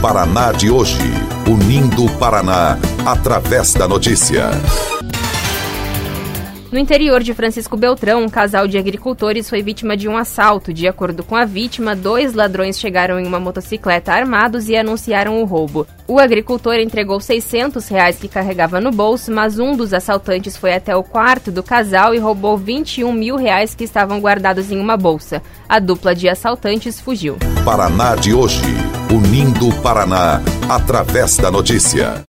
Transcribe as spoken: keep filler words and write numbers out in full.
Paraná de hoje, unindo o Paraná através da notícia. No interior de Francisco Beltrão, um casal de agricultores foi vítima de um assalto. De acordo com a vítima, dois ladrões chegaram em uma motocicleta armados e anunciaram o roubo. O agricultor entregou seiscentos reais que carregava no bolso, mas um dos assaltantes foi até o quarto do casal e roubou vinte e um mil reais que estavam guardados em uma bolsa. A dupla de assaltantes fugiu. Paraná de hoje, unindo o Paraná através da notícia.